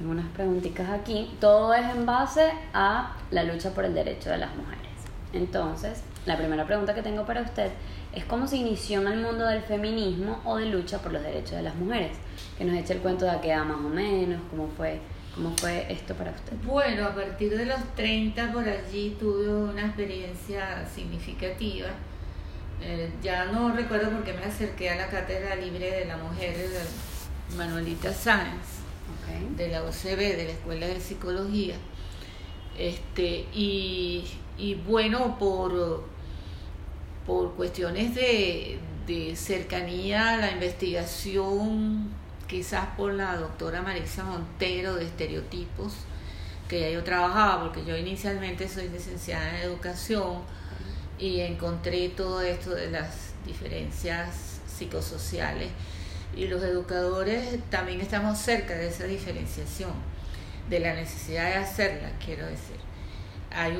tengo unas preguntitas aquí. Todo es en base a la lucha por el derecho de las mujeres. Entonces, la primera pregunta que tengo para usted es cómo se inició en el mundo del feminismo o de lucha por los derechos de las mujeres. Que nos eche el cuento de a qué edad más o menos, cómo fue esto para usted. Bueno, a partir de los 30 por allí tuve una experiencia significativa. Ya no recuerdo por qué me acerqué a la Cátedra Libre de la Mujer de Manuelita Sáenz, de la UCB, de la Escuela de Psicología. Y bueno, por cuestiones de cercanía a la investigación, quizás por la doctora Marisa Montero de estereotipos, que ya yo trabajaba, porque yo inicialmente soy licenciada en educación y encontré todo esto de las diferencias psicosociales, y los educadores también estamos cerca de esa diferenciación, de la necesidad de hacerla, quiero decir. Hay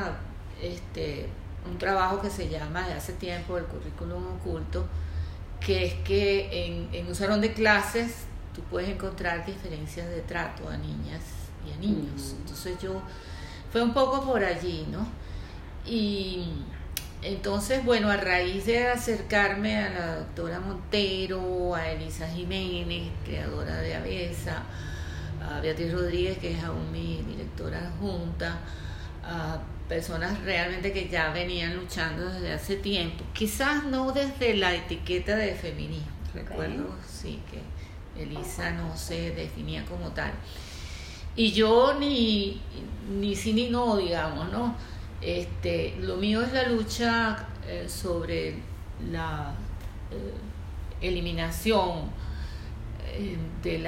un trabajo que se llama de hace tiempo el currículum oculto, que es que en un salón de clases tú puedes encontrar diferencias de trato a niñas y a niños. Entonces fue un poco por allí, ¿no? Y entonces, bueno, a raíz de acercarme a la doctora Montero, a Elisa Jiménez, creadora de ABESA, a Beatriz Rodríguez, que es aún mi directora adjunta, a personas realmente que ya venían luchando desde hace tiempo, quizás no desde la etiqueta de feminismo. Recuerdo, sí, que Elisa no se definía como tal, y yo ni sí ni no, digamos, ¿no? Lo mío es la lucha sobre la eliminación de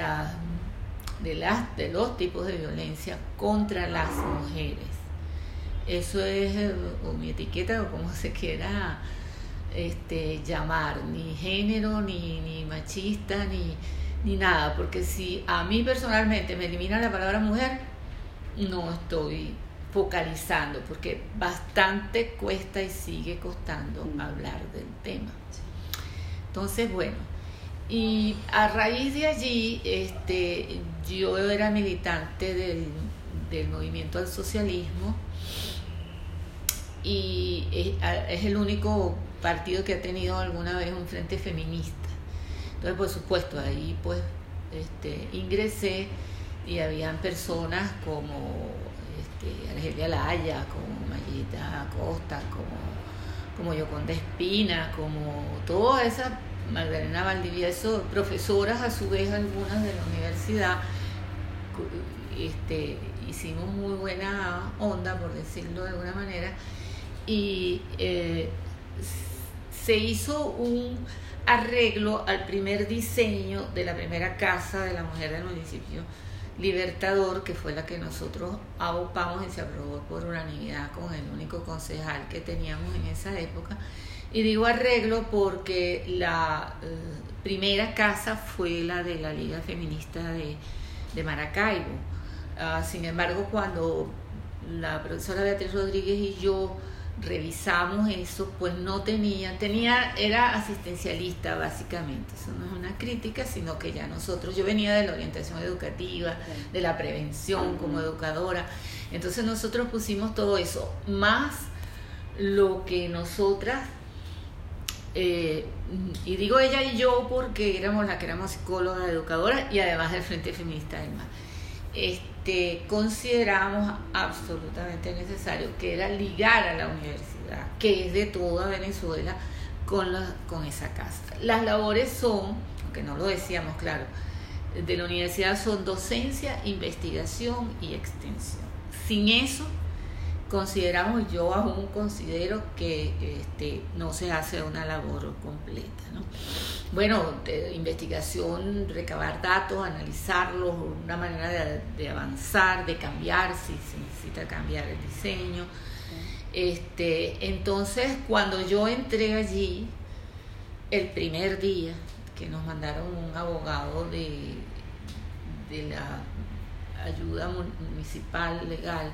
los tipos de violencia contra las mujeres. Eso es o mi etiqueta, o como se quiera llamar, ni género, ni machista, ni nada, porque si a mí personalmente me elimina la palabra mujer, no estoy focalizando, porque bastante cuesta y sigue costando hablar del tema. Entonces, bueno, y a raíz de allí yo era militante del movimiento al socialismo, y es el único partido que ha tenido alguna vez un frente feminista. Entonces, por supuesto, ahí pues ingresé, y habían personas como Argelia Laya, como Mayita Acosta, como Yoconda Espina, como toda esa Magdalena Valdivieso, profesoras a su vez algunas de la universidad. Hicimos muy buena onda, por decirlo de alguna manera, y se hizo un arreglo al primer diseño de la primera casa de la mujer del municipio Libertador, que fue la que nosotros abopamos y se aprobó por unanimidad con el único concejal que teníamos en esa época. Y digo arreglo porque la primera casa fue la de la Liga Feminista de Maracaibo. Sin embargo, cuando la profesora Beatriz Rodríguez y yo revisamos eso, pues no era asistencialista básicamente. Eso no es una crítica, sino que ya yo venía de la orientación educativa, de la prevención como educadora. Entonces nosotros pusimos todo eso, más lo que nosotras, y digo ella y yo porque éramos las que éramos psicólogas, educadoras, y además del Frente Feminista del Mar, consideramos absolutamente necesario, que era ligar a la universidad, que es de toda Venezuela, con esa casa. Las labores son, aunque no lo decíamos claro, de la universidad son docencia, investigación y extensión. Sin eso, yo aún considero que no se hace una labor completa, ¿no? Bueno, investigación, recabar datos, analizarlos, una manera de avanzar, de cambiar, si se necesita cambiar el diseño. Entonces, cuando yo entré allí, el primer día que nos mandaron un abogado de la ayuda municipal legal,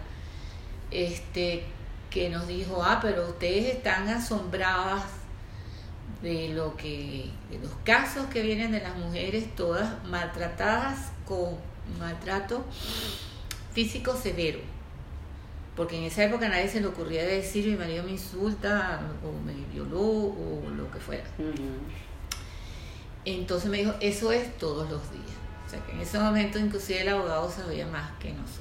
que nos dijo, pero ustedes están asombradas de los casos que vienen de las mujeres todas maltratadas con maltrato físico severo, porque en esa época a nadie se le ocurría decir mi marido me insulta o me violó o lo que fuera. Entonces me dijo, eso es todos los días. O sea que en ese momento inclusive el abogado sabía más que nosotros.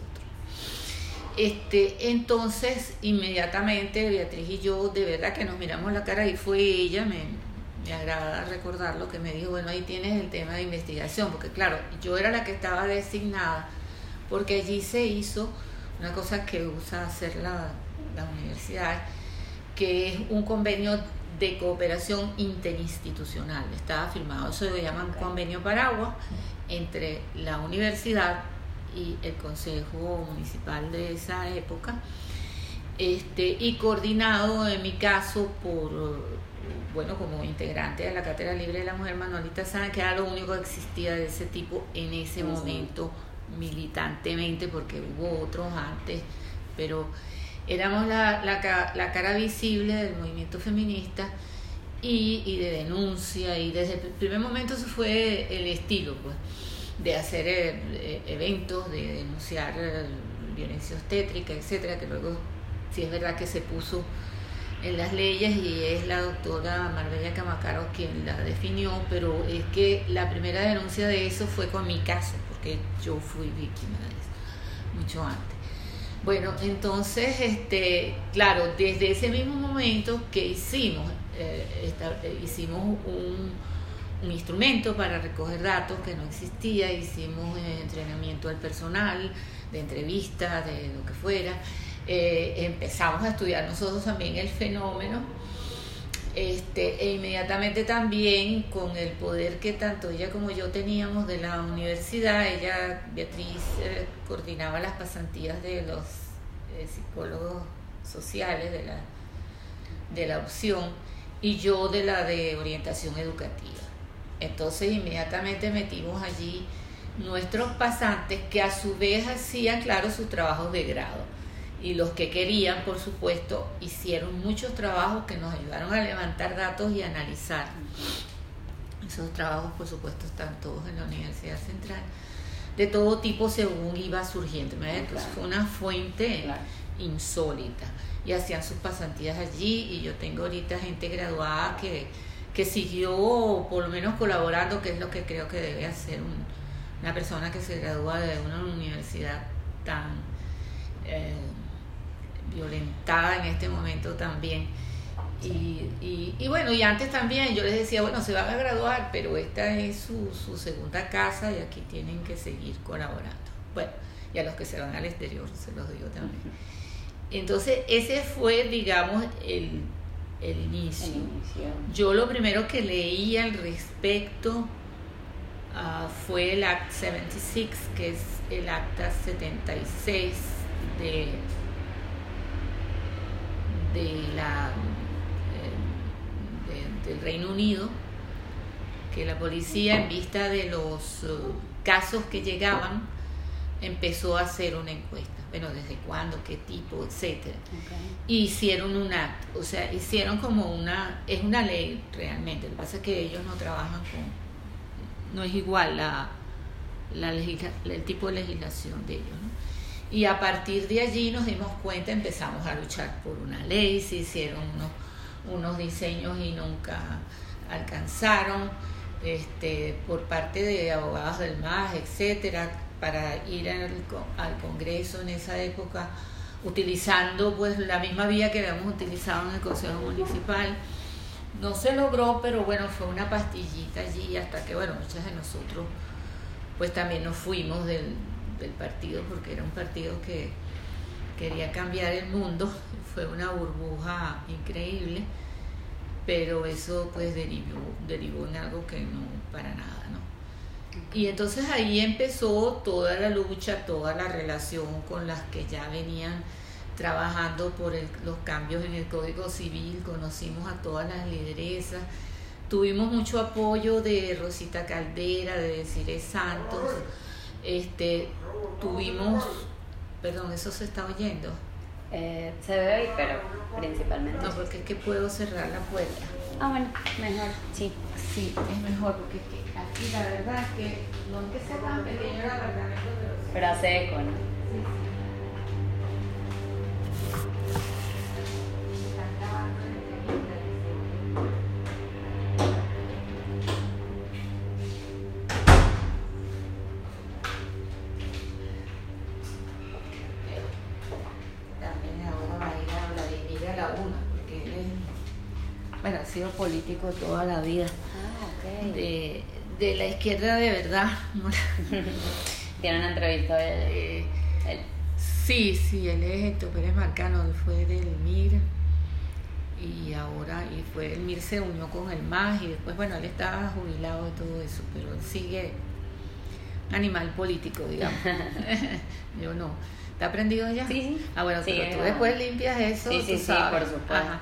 Entonces inmediatamente Beatriz y yo de verdad que nos miramos la cara y fue ella, me agrada recordarlo, que me dijo, bueno, ahí tienes el tema de investigación, porque claro, yo era la que estaba designada, porque allí se hizo una cosa que usa hacer la universidad, que es un convenio de cooperación interinstitucional. Estaba firmado, eso lo llaman convenio paraguas, entre la universidad y el consejo municipal de esa época, y coordinado en mi caso por, bueno, como integrante de la Cátedra Libre de la Mujer, Manuelita Sáenz, que era lo único que existía de ese tipo en ese momento militantemente, porque hubo otros antes, pero éramos la cara visible del movimiento feminista y de denuncia, y desde el primer momento eso fue el estilo, pues, de hacer eventos, de denunciar violencia obstétrica, etcétera, que luego sí es verdad que se puso en las leyes y es la doctora Marbella Camacaro quien la definió, pero es que la primera denuncia de eso fue con mi caso, porque yo fui víctima de eso mucho antes. Bueno, entonces, claro, desde ese mismo momento que hicimos un instrumento para recoger datos que no existía, hicimos entrenamiento al personal, de entrevistas, de lo que fuera, empezamos a estudiar nosotros también el fenómeno, e inmediatamente también con el poder que tanto ella como yo teníamos de la universidad. Ella, Beatriz, coordinaba las pasantías de los psicólogos sociales de la opción, y yo de la de orientación educativa. Entonces inmediatamente metimos allí nuestros pasantes, que a su vez hacían, claro, sus trabajos de grado, y los que querían, por supuesto, hicieron muchos trabajos que nos ayudaron a levantar datos y analizar. Esos trabajos, por supuesto, están todos en la Universidad Central, de todo tipo según iba surgiendo. Entonces fue una fuente insólita, y hacían sus pasantías allí, y yo tengo ahorita gente graduada que siguió por lo menos colaborando, que es lo que creo que debe hacer una persona que se gradúa de una universidad tan violentada en este momento también. Y bueno, y antes también yo les decía, bueno, se van a graduar, pero esta es su segunda casa y aquí tienen que seguir colaborando. Bueno, y a los que se van al exterior se los digo también. Entonces ese fue, digamos, el inicio. Yo lo primero que leí al respecto fue el Act 76, que es el Acta 76 del Reino Unido, que la policía, en vista de los casos que llegaban, empezó a hacer una encuesta. Bueno, desde cuándo, qué tipo, etcétera. Y hicieron un acto, o sea, hicieron como es una ley realmente. Lo que pasa es que ellos no trabajan no es igual el tipo de legislación de ellos, ¿no? Y a partir de allí nos dimos cuenta, empezamos a luchar por una ley, se hicieron unos diseños y nunca alcanzaron, por parte de abogados del MAS, etcétera, para ir al Congreso en esa época, utilizando pues la misma vía que habíamos utilizado en el Consejo Municipal. No se logró, pero bueno, fue una pastillita allí, hasta que bueno, muchas de nosotros pues también nos fuimos del partido, porque era un partido que quería cambiar el mundo. Fue una burbuja increíble, pero eso pues derivó en algo que no, para nada, ¿no? Y entonces ahí empezó toda la lucha, toda la relación con las que ya venían trabajando por los cambios en el Código Civil. Conocimos a todas las lideresas, tuvimos mucho apoyo de Rosita Caldera, de Desiree Santos, tuvimos, perdón, ¿eso se está oyendo? Se ve ahí, pero principalmente. No, porque es que puedo cerrar la puerta. Ah, bueno, mejor, sí. Sí, es mejor porque es que aquí la verdad es que no es que sea tan pequeño el apartamento, Pero hace eco, ¿no? sí, sí. Están grabando en entrevistas. También ahora va a ir a Vladimir a la una, porque él es, bueno, ha sido político toda la vida. Ah, ok. De la izquierda de verdad. Tiene una entrevista de él. Sí, él es Héctor Pérez Marcano, él fue del MIR y el MIR se unió con el MAS y después, bueno, él estaba jubilado de todo eso, pero él sigue animal político, digamos. Yo no. ¿Te has aprendido ya? Sí. Ah, bueno, Sí, pero tú después limpias eso. Sí, tú sabes. por supuesto. Ajá.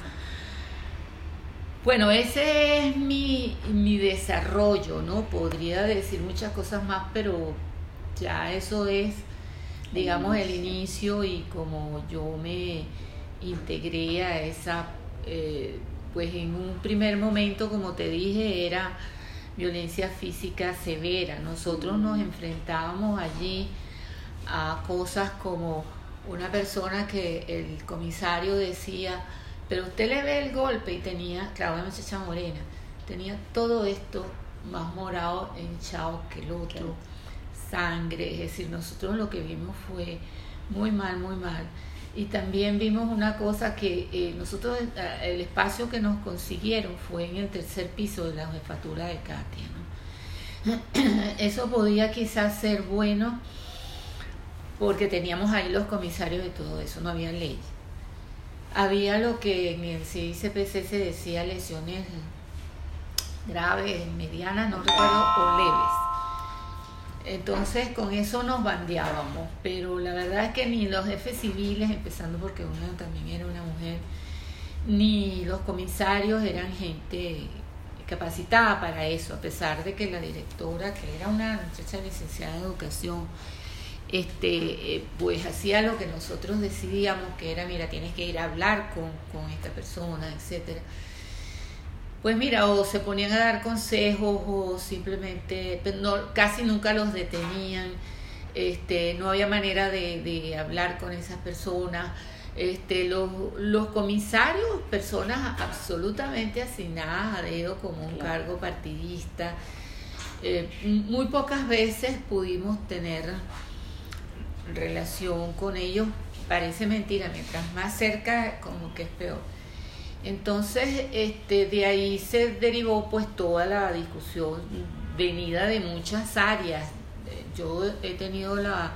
Bueno, ese es mi desarrollo, ¿no? Podría decir muchas cosas más, pero ya eso es, digamos, el inicio y como yo me integré a esa, pues en un primer momento, como te dije, era violencia física severa. Nosotros nos enfrentábamos allí a cosas como una persona que el comisario decía, pero usted le ve el golpe y tenía, claro, una muchacha morena, tenía todo esto más morado, hinchado que el otro, sangre, es decir, nosotros lo que vimos fue muy mal, muy mal. Y también vimos una cosa que nosotros, el espacio que nos consiguieron fue en el tercer piso de la jefatura de Katia, ¿no? Eso podía quizás ser bueno porque teníamos ahí los comisarios y todo eso, no había ley. Había lo que en el CICPC se decía lesiones graves, medianas, no recuerdo, o leves. Entonces con eso nos bandeábamos, pero la verdad es que ni los jefes civiles, empezando porque una también era una mujer, ni los comisarios eran gente capacitada para eso, a pesar de que la directora, que era una muchacha licenciada en educación, pues hacía lo que nosotros decidíamos, que era, mira, tienes que ir a hablar con esta persona, etcétera. Pues mira, o se ponían a dar consejos o simplemente, no, casi nunca los detenían, no había manera de hablar con esas personas. Los comisarios, personas absolutamente asignadas a dedo como un cargo partidista, muy pocas veces pudimos tener relación con ellos. Parece mentira, mientras más cerca como que es peor. Entonces de ahí se derivó pues toda la discusión venida de muchas áreas. Yo he tenido la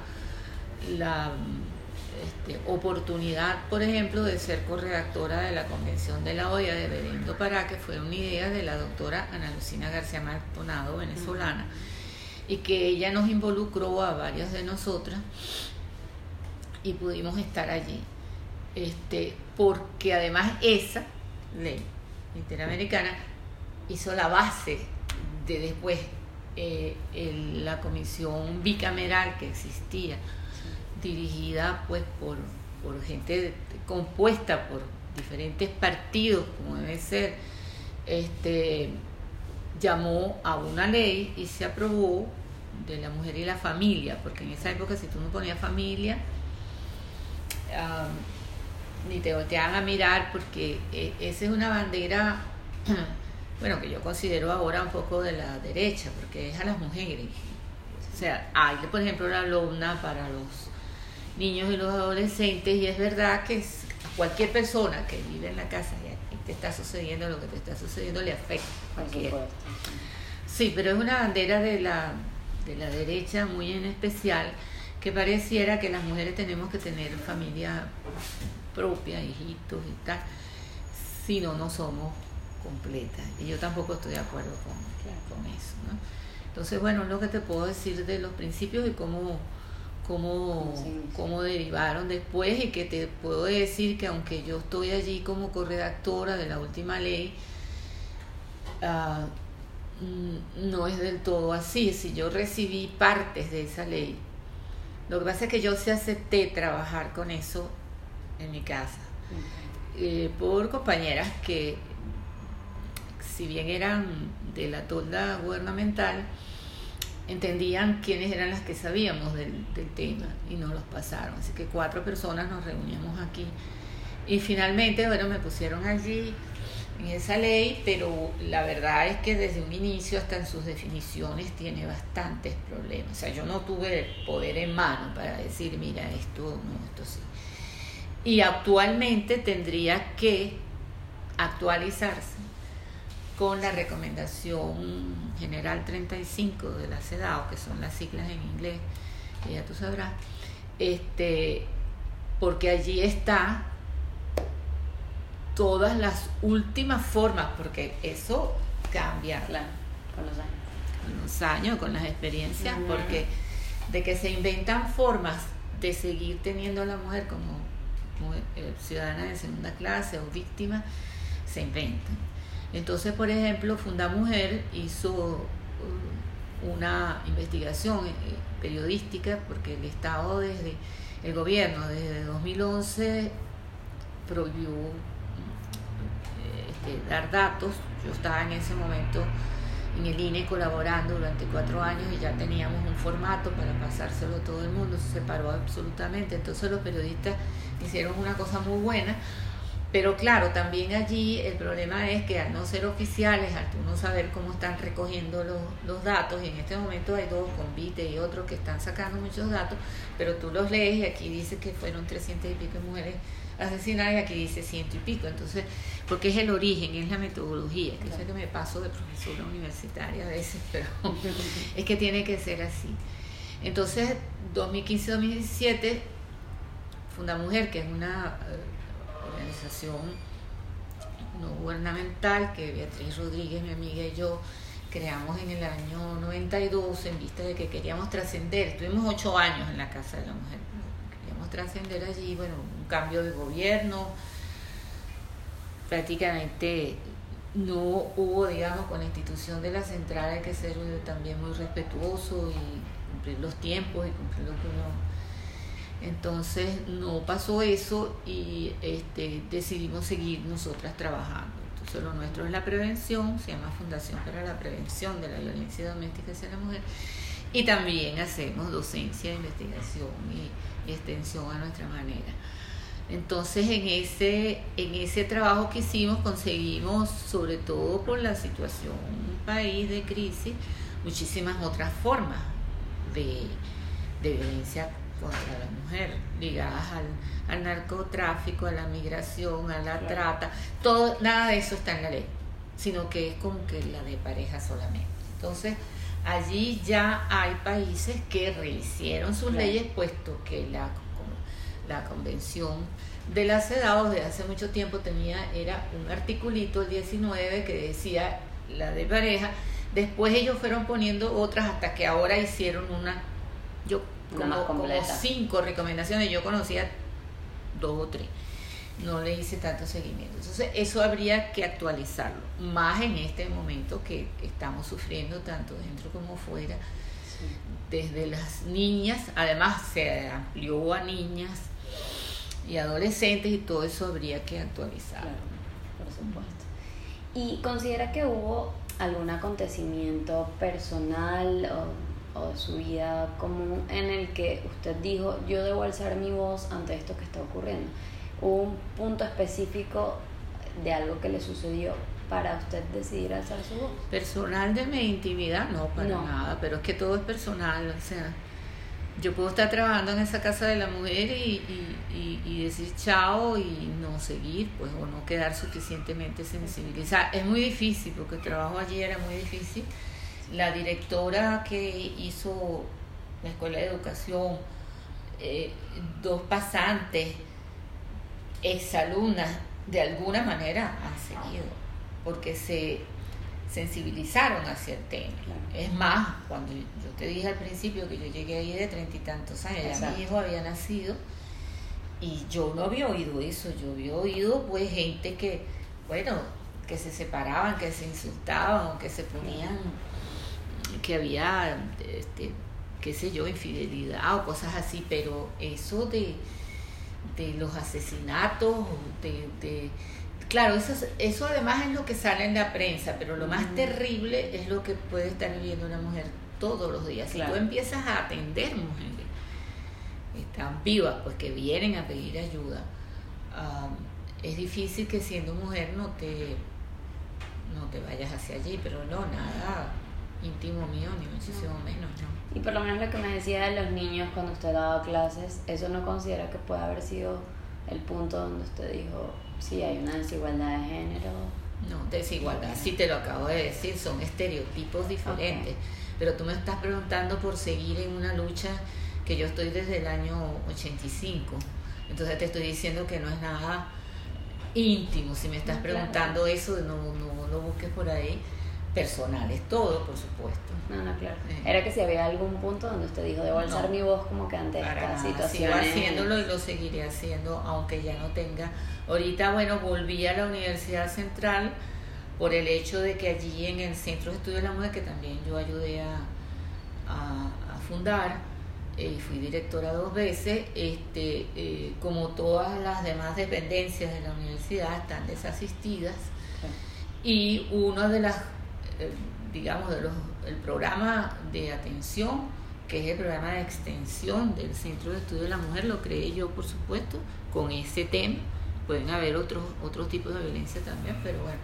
oportunidad, por ejemplo, de ser corredactora de la Convención de la OEA de Belén do Pará, que fue una idea de la doctora Ana Lucina García Maldonado, venezolana, y que ella nos involucró a varias de nosotras y pudimos estar allí, porque además esa ley interamericana hizo la base de después la comisión bicameral que existía, dirigida pues por gente compuesta por diferentes partidos, como debe ser, llamó a una ley y se aprobó de la mujer y la familia, porque en esa época si tú no ponías familia, ni te volteaban a mirar, porque esa es una bandera, bueno, que yo considero ahora un poco de la derecha, porque es a las mujeres. O sea, hay, por ejemplo, la alumna para los niños y los adolescentes, y es verdad que cualquier persona que vive en la casa y te está sucediendo lo que te está sucediendo le afecta. Sí, pero es una bandera de la derecha muy en especial, que pareciera que las mujeres tenemos que tener familia propia, hijitos y tal, si no, no somos completas. Y yo tampoco estoy de acuerdo con eso, ¿no? Entonces, bueno, lo que te puedo decir de los principios y cómo derivaron después, y que te puedo decir que aunque yo estoy allí como corredactora de la última ley, no es del todo así. Si yo recibí partes de esa ley, lo que pasa es que yo sí acepté trabajar con eso en mi casa, por compañeras que si bien eran de la tolda gubernamental, entendían quiénes eran las que sabíamos del tema y nos los pasaron. Así que 4 personas nos reuníamos aquí. Y finalmente, bueno, me pusieron allí en esa ley, pero la verdad es que desde un inicio hasta en sus definiciones tiene bastantes problemas. O sea, yo no tuve el poder en mano para decir, mira, esto no, esto sí. Y actualmente tendría que actualizarse con la recomendación general 35 de la CEDAW, que son las siglas en inglés, que ya tú sabrás, porque allí está todas las últimas formas, porque eso cambia, claro, con los años, con las experiencias, porque de que se inventan formas de seguir teniendo a la mujer como ciudadana de segunda clase o víctima, se inventan. Entonces, por ejemplo, Fundamujer hizo una investigación periodística, porque el Estado, el gobierno desde 2011 prohibió dar datos. Yo estaba en ese momento en el INE colaborando durante 4 años y ya teníamos un formato para pasárselo a todo el mundo, se paró absolutamente. Entonces los periodistas hicieron una cosa muy buena, pero claro, también allí el problema es que al no ser oficiales, al tú no saber cómo están recogiendo los datos, y en este momento hay 2, Convite y otros, que están sacando muchos datos, pero tú los lees y aquí dice que fueron 300 y pico mujeres asesinadas y aquí dice 100 y pico. Entonces, porque es el origen, es la metodología, que sé que me paso de profesora universitaria a veces, pero es que tiene que ser así. Entonces, 2015-2017, Fundamujer, que es una organización no gubernamental que Beatriz Rodríguez, mi amiga, y yo creamos en el año 92 en vista de que queríamos trascender. Estuvimos 8 años en la Casa de la Mujer, queríamos trascender allí, bueno, un cambio de gobierno, prácticamente no hubo, digamos, con la institución de la central hay que ser también muy respetuoso y cumplir los tiempos y cumplir lo que uno... Entonces no pasó eso y decidimos seguir nosotras trabajando. Entonces lo nuestro es la prevención, se llama Fundación para la Prevención de la Violencia Doméstica hacia la Mujer, y también hacemos docencia, investigación y extensión a nuestra manera. Entonces en ese trabajo que hicimos conseguimos, sobre todo por la situación país de crisis, muchísimas otras formas de violencia contra la mujer, ligadas al narcotráfico, a la migración, a la trata, todo, nada de eso está en la ley, sino que es como que la de pareja solamente. Entonces, allí ya hay países que rehicieron sus leyes, puesto que la convención de la CEDAW de hace mucho tiempo era un articulito, el 19, que decía la de pareja. Después ellos fueron poniendo otras hasta que ahora hicieron como 5 recomendaciones. Yo conocía 2 o 3, no le hice tanto seguimiento. Entonces eso habría que actualizarlo, más en este momento que estamos sufriendo tanto dentro como fuera, sí. Desde las niñas, además se amplió a niñas y adolescentes, y todo eso habría que actualizarlo. Claro, por supuesto. ¿Y considera que hubo algún acontecimiento personal o de su vida común en el que usted dijo, yo debo alzar mi voz ante esto que está ocurriendo? ¿Hubo un punto específico de algo que le sucedió para usted decidir alzar su voz? Personal de mi intimidad, no, para nada, pero es que todo es personal. O sea, yo puedo estar trabajando en esa Casa de la Mujer y decir chao y no seguir, pues, o no quedar suficientemente sensibilizada. Es muy difícil, porque el trabajo allí era muy difícil. La directora que hizo la Escuela de Educación, 2 pasantes, exalumnas, de alguna manera han seguido, porque se sensibilizaron hacia el tema. Es más, cuando yo te dije al principio que yo llegué ahí de 30 y tantos años, ya mi hijo había nacido, y yo no había oído eso. Yo había oído pues gente que, bueno, que se separaban, que se insultaban, o que se ponían, que había, qué sé yo, infidelidad o cosas así, pero eso de los asesinatos, Claro, eso además es lo que sale en la prensa, pero lo más terrible es lo que puede estar viviendo una mujer todos los días. Si Claro. tú empiezas a atender mujeres que están vivas, pues que vienen a pedir ayuda, es difícil que siendo mujer no te vayas hacia allí, pero no, nada íntimo mío, ni muchísimo menos, ¿no? Y por lo menos lo que me decía de los niños cuando usted daba clases, ¿eso no considera que puede haber sido el punto donde usted dijo, sí, hay una desigualdad de género? No, desigualdad, sí te lo acabo de decir, son estereotipos diferentes. Pero tú me estás preguntando por seguir en una lucha que yo estoy desde el año 85. Entonces te estoy diciendo que no es nada íntimo. Si me estás preguntando eso, no lo busques por ahí. Personal es todo, por supuesto. No, claro. Era que si había algún punto donde usted dijo, debo alzar mi voz como que ante esta situación. Sigo haciéndolo y lo seguiré haciendo, aunque ya no tenga. Ahorita, bueno, volví a la Universidad Central por el hecho de que allí en el Centro de Estudios de la Mujer, que también yo ayudé a fundar, y fui directora 2 veces, como todas las demás dependencias de la universidad están desasistidas, y uno de las, digamos, el programa de atención, que es el programa de extensión del Centro de Estudio de la Mujer, lo creé yo, por supuesto, con ese tema. Pueden haber otros tipos de violencia también, pero bueno,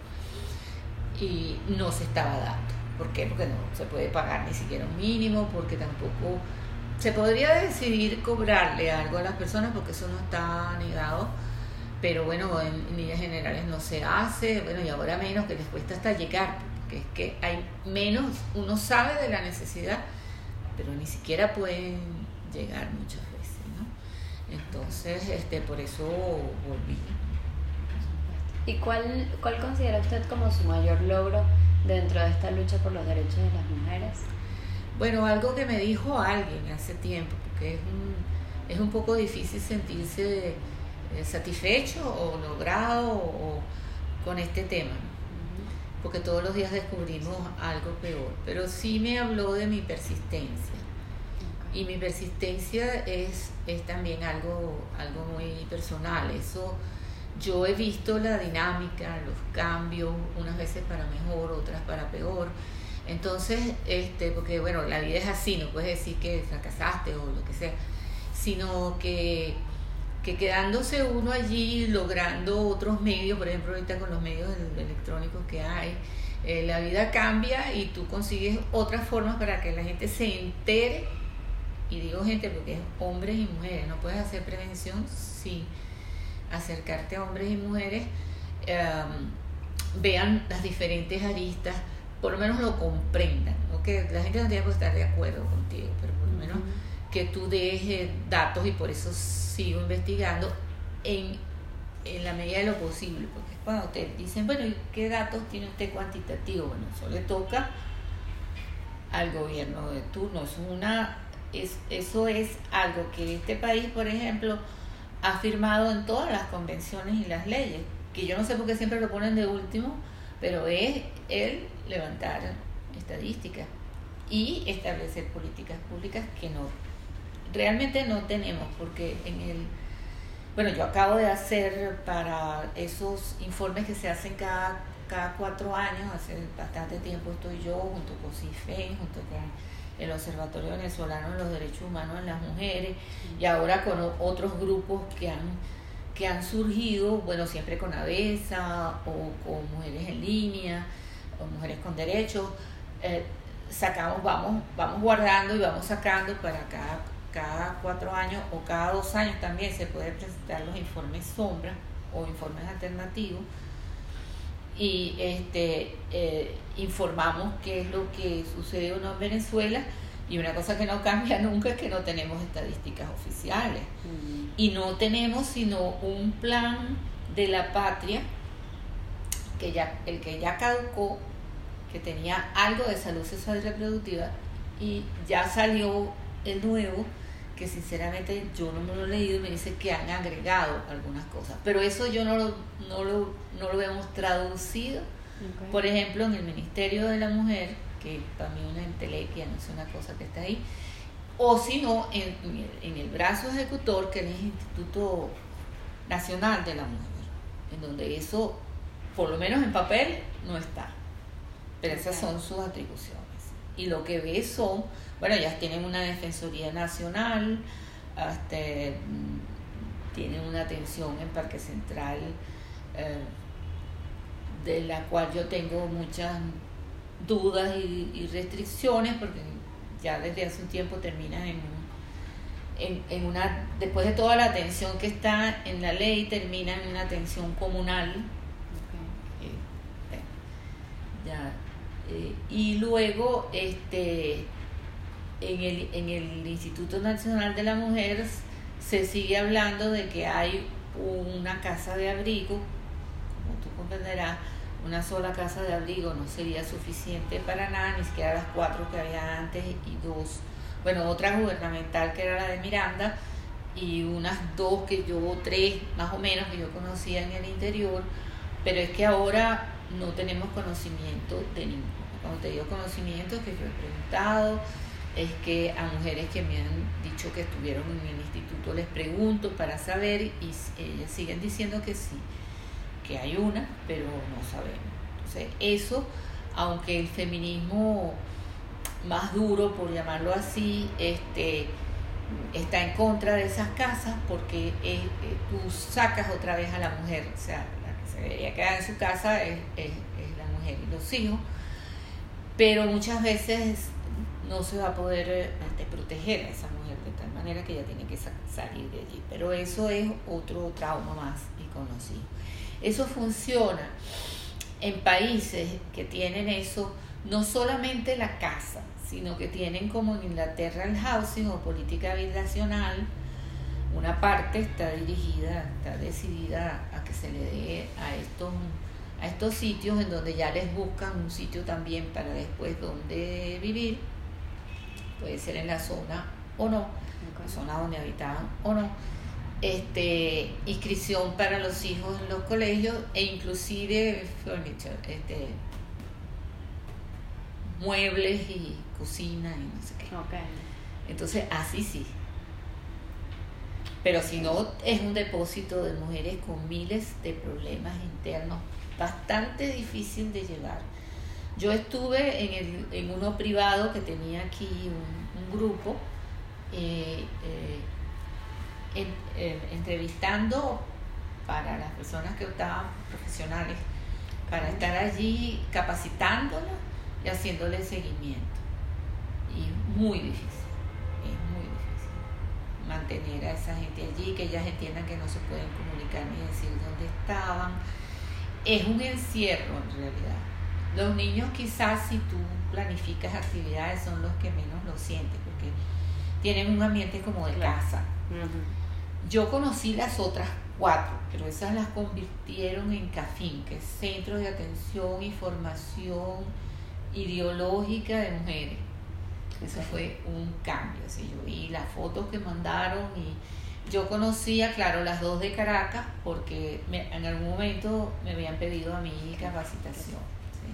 y no se estaba dando. ¿Por qué? Porque no se puede pagar ni siquiera un mínimo, porque tampoco se podría decidir cobrarle algo a las personas, porque eso no está negado, pero bueno, en líneas generales no se hace, bueno, y ahora menos, que les cuesta hasta llegar, porque es que hay menos, uno sabe de la necesidad, pero ni siquiera pueden llegar muchas veces, ¿no? Entonces, por eso volví. ¿Y cuál considera usted como su mayor logro dentro de esta lucha por los derechos de las mujeres? Bueno, algo que me dijo alguien hace tiempo, porque es un poco difícil sentirse satisfecho o logrado o con este tema, porque todos los días descubrimos algo peor, pero sí me habló de mi persistencia. Y mi persistencia es también algo muy personal. Eso, yo he visto la dinámica, los cambios, unas veces para mejor, otras para peor. Entonces, porque bueno, la vida es así, no puedes decir que fracasaste o lo que sea, sino que quedándose uno allí, logrando otros medios, por ejemplo ahorita con los medios electrónicos que hay, la vida cambia y tú consigues otras formas para que la gente se entere, y digo gente porque es hombres y mujeres, no puedes hacer prevención sin acercarte a hombres y mujeres, vean las diferentes aristas, por lo menos lo comprendan, ¿no? Que la gente no tiene que estar de acuerdo contigo, pero por lo menos que tú des datos, y por eso sigo investigando en la medida de lo posible, porque cuando te dicen, bueno, ¿y qué datos tiene usted cuantitativo? Bueno, eso le toca al gobierno de turno, eso es algo que este país, por ejemplo, ha firmado en todas las convenciones y las leyes, que yo no sé por qué siempre lo ponen de último, pero es el levantar estadísticas y establecer políticas públicas que realmente no tenemos, porque bueno, yo acabo de hacer para esos informes que se hacen cada 4 años, hace bastante tiempo estoy yo junto con CIFEN, junto con el Observatorio Venezolano de los Derechos Humanos en las Mujeres, y ahora con otros grupos que han surgido, bueno, siempre con ABESA o con Mujeres en Línea o Mujeres con Derechos, vamos guardando y vamos sacando para cada 4 años o cada 2 años también se puede presentar los informes sombra o informes alternativos, y informamos qué es lo que sucede o no en Venezuela. Y una cosa que no cambia nunca es que no tenemos estadísticas oficiales, y no tenemos sino un plan de la patria el que ya caducó, que tenía algo de salud sexual y reproductiva, y ya salió el nuevo, que sinceramente yo no me lo he leído, y me dice que han agregado algunas cosas, pero eso yo no lo hemos traducido. Por ejemplo, en el Ministerio de la Mujer, que para mí una entelequia, no es una cosa que está ahí, o si no, en el brazo ejecutor, que es el Instituto Nacional de la Mujer, en donde eso por lo menos en papel, no está. Pero esas Ok. son sus atribuciones. Y lo que ves son, bueno, ya tienen una Defensoría Nacional, tienen una atención en Parque Central, de la cual yo tengo muchas dudas y restricciones, porque ya desde hace un tiempo terminan en una, después de toda la atención que está en la ley, terminan en una atención comunal. Ok. Y luego en el Instituto Nacional de la Mujer se sigue hablando de que hay una casa de abrigo. Como tú comprenderás, una sola casa de abrigo no sería suficiente para nada, ni siquiera las 4 que había antes, y 2, bueno, otra gubernamental que era la de Miranda, y unas 2 3 más o menos que yo conocía en el interior, pero es que ahora no tenemos conocimiento de ninguno. Cuando te digo conocimiento, es que yo he preguntado, es que a mujeres que me han dicho que estuvieron en el instituto les pregunto para saber, y ellas siguen diciendo que sí, que hay una, pero no sabemos. Entonces eso, aunque el feminismo más duro, por llamarlo así, está en contra de esas casas, porque tú sacas otra vez a la mujer, o sea, la que se debería quedar en su casa es la mujer y los hijos, pero muchas veces no se va a poder proteger a esa mujer de tal manera que ella tiene que salir de allí. Pero eso es otro trauma más y conocido. Eso funciona en países que tienen eso, no solamente la casa, sino que tienen, como en Inglaterra, el housing o política habitacional. Una parte está decidida a que se le dé a estos sitios, en donde ya les buscan un sitio también para después donde vivir. Puede ser en la zona o no, la zona donde habitaban o no. Inscripción para los hijos en los colegios, e inclusive furniture, muebles y cocina y no sé qué. Okay. Entonces, así sí. Pero si no, es un depósito de mujeres con miles de problemas internos, bastante difícil de llevar. Yo estuve en uno privado que tenía aquí un grupo, entrevistando para las personas que estaban profesionales, para estar allí capacitándolas y haciéndoles seguimiento. Y muy difícil mantener a esa gente allí, que ellas entiendan que no se pueden comunicar ni decir dónde estaban. Es un encierro en realidad. Los niños, quizás, si tú planificas actividades, son los que menos lo sienten, porque tienen un ambiente como de casa. Uh-huh. Yo conocí las otras 4, pero esas las convirtieron en CAFIN, que es Centro de Atención y Formación Ideológica de Mujeres. Eso fue un cambio. Así, yo vi las fotos que mandaron y yo conocía, claro, las 2 de Caracas, porque en algún momento me habían pedido a mí capacitación. ¿Sí?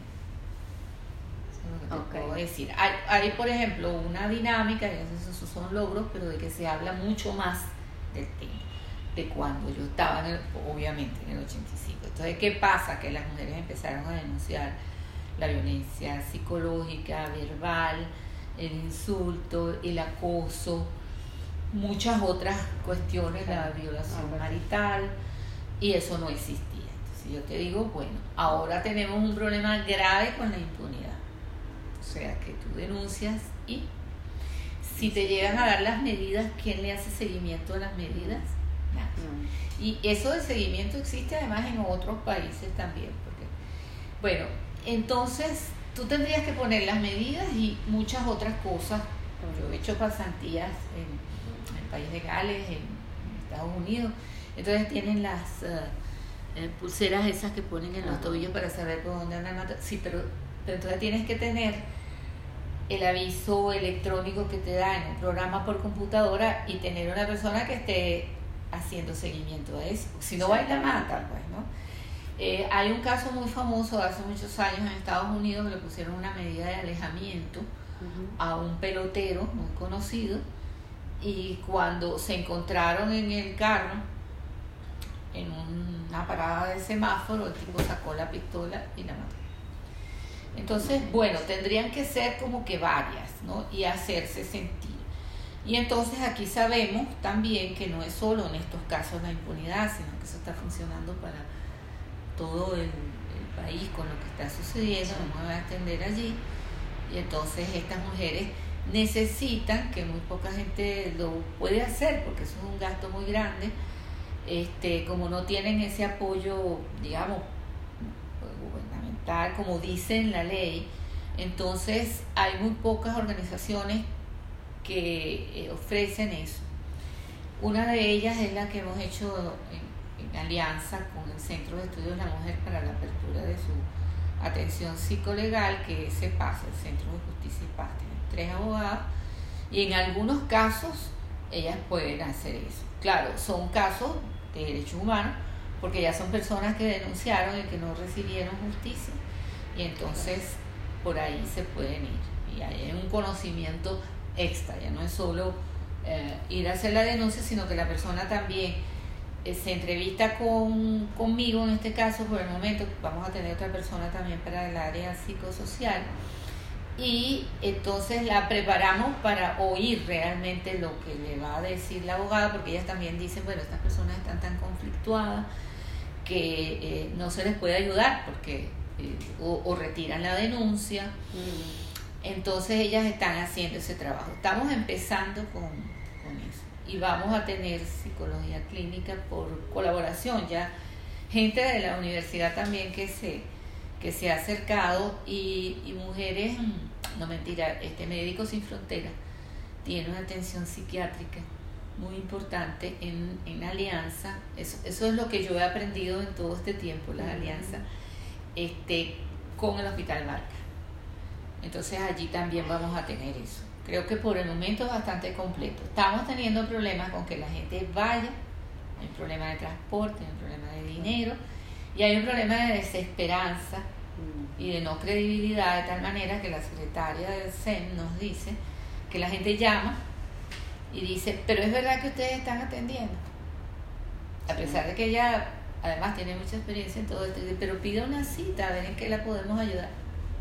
Eso es lo que te puedo decir. Hay, por ejemplo, una dinámica, y esos son logros, pero de que se habla mucho más del tema de cuando yo estaba, obviamente, en el 85. Entonces, ¿qué pasa? Que las mujeres empezaron a denunciar la violencia psicológica, verbal, el insulto, el acoso, muchas otras cuestiones, la violación marital, y eso no existía. Entonces yo te digo, bueno, ahora tenemos un problema grave con la impunidad. O sea, que tú denuncias y si te llegan a dar las medidas, ¿quién le hace seguimiento a las medidas? Nadie. Y eso de seguimiento existe además en otros países también, porque, bueno, entonces tú tendrías que poner las medidas y muchas otras cosas. Yo he hecho pasantías en el país de Gales, en Estados Unidos. Entonces tienen las pulseras esas que ponen en los tobillos para saber por dónde andan. Sí, pero entonces tienes que tener el aviso electrónico que te da en un programa por computadora y tener una persona que esté haciendo seguimiento a eso. Si no, va y la mata, pues, ¿no? Hay un caso muy famoso de hace muchos años en Estados Unidos que le pusieron una medida de alejamiento a un pelotero muy conocido, y cuando se encontraron en el carro, en un una parada de semáforo, el tipo sacó la pistola y la mató. Entonces, bueno, tendrían que ser como que varias, ¿no? Y hacerse sentir. Y entonces aquí sabemos también que no es solo en estos casos la impunidad, sino que eso está funcionando para todo el país con lo que está sucediendo. No me voy a extender allí. Y entonces estas mujeres necesitan, que muy poca gente lo puede hacer porque eso es un gasto muy grande, como no tienen ese apoyo, digamos, gubernamental, como dice en la ley, entonces hay muy pocas organizaciones que ofrecen eso. Una de ellas es la que hemos hecho en alianza con el Centro de Estudios de la Mujer para la apertura de su atención psicolegal, que es CEPAS, el Centro de Justicia y Paz. Tienen 3 abogados y en algunos casos ellas pueden hacer eso. Claro, son casos de derechos humanos porque ya son personas que denunciaron y que no recibieron justicia, y entonces por ahí se pueden ir y hay un conocimiento extra, ya no es solo ir a hacer la denuncia, sino que la persona también se entrevista conmigo en este caso. Por el momento vamos a tener otra persona también para el área psicosocial, y entonces la preparamos para oír realmente lo que le va a decir la abogada, porque ellas también dicen, bueno, estas personas están tan conflictuadas que no se les puede ayudar porque o retiran la denuncia. Entonces ellas están haciendo ese trabajo. Estamos empezando con eso, y vamos a tener psicología clínica por colaboración, ya gente de la universidad también que se ha acercado, y mujeres, no mentira, Médicos Sin Fronteras tiene una atención psiquiátrica muy importante en alianza. Eso es lo que yo he aprendido en todo este tiempo, las alianzas con el Hospital Marca. Entonces allí también vamos a tener eso. Creo que por el momento es bastante completo. Estamos teniendo problemas con que la gente vaya, hay un problema de transporte, hay un problema de dinero, y hay un problema de desesperanza y de no credibilidad, de tal manera que la secretaria del CEN nos dice que la gente llama y dice, pero es verdad que ustedes están atendiendo, a pesar de que ella además tiene mucha experiencia en todo esto, pero pide una cita a ver en qué la podemos ayudar.